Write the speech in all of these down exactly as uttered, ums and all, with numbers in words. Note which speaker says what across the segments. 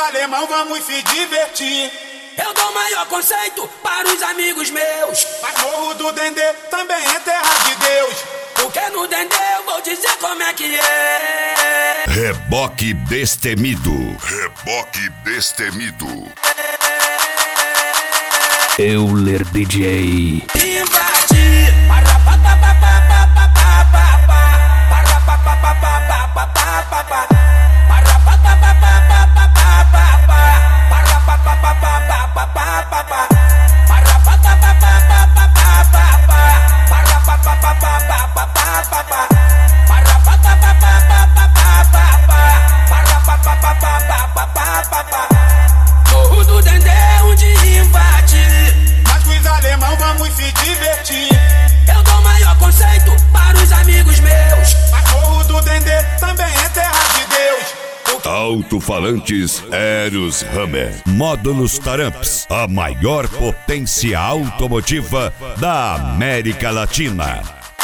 Speaker 1: alemão, vamos se divertir.
Speaker 2: Eu dou maior conceito para os amigos meus.
Speaker 1: Mas Morro do Dendê também é terra de Deus.
Speaker 2: Porque no Dendê eu vou dizer como é que é.
Speaker 3: Reboque Destemido. Reboque Destemido. Euler D J.
Speaker 2: Invadir. Para pa pa pa pa pa pa pa pa pa. Para pa pa pa pa pa pa pa pa pa. Para pa pa pa pa pa pa pa pa pa. Para pa pa pa pa pa pa pa pa pa. Para pa pa pa pa pa pa pa pa pa. Para pa pa pa pa pa pa pa pa pa. Para pa pa pa pa pa pa pa pa pa. Para pa pa pa pa pa pa pa pa pa. Morro do Dendê onde invadir.
Speaker 1: Mas os alemão, vamos se divertir.
Speaker 2: Eu dou maior conceito para os amigos meus.
Speaker 1: Mas Morro do Dendê também é terra de Deus.
Speaker 3: Alto-falantes Eros Hammer. Módulos Taramps. A maior potência automotiva da América Latina.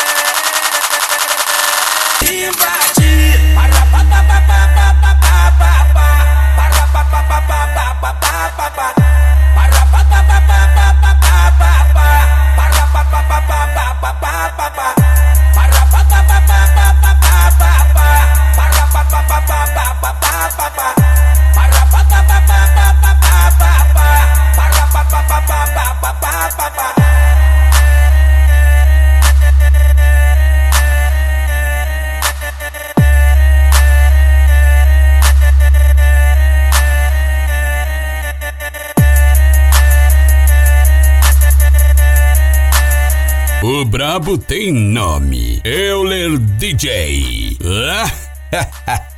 Speaker 2: Invadir. Para pa pa pa pa pa pa pa pa pa. Para pa pa pa pa pa pa pa pa pa. Para pa pa pa pa pa pa pa pa pa. Para pa pa pa pa pa pa pa pa pa. Para pa pa pa pa pa pa pa pa pa. Para pa pa pa pa pa pa pa pa pa. Para pa pa pa pa pa pa pa pa pa. Para pa pa pa pa pa pa pa pa pa.
Speaker 4: O brabo tem nome, Euler D J.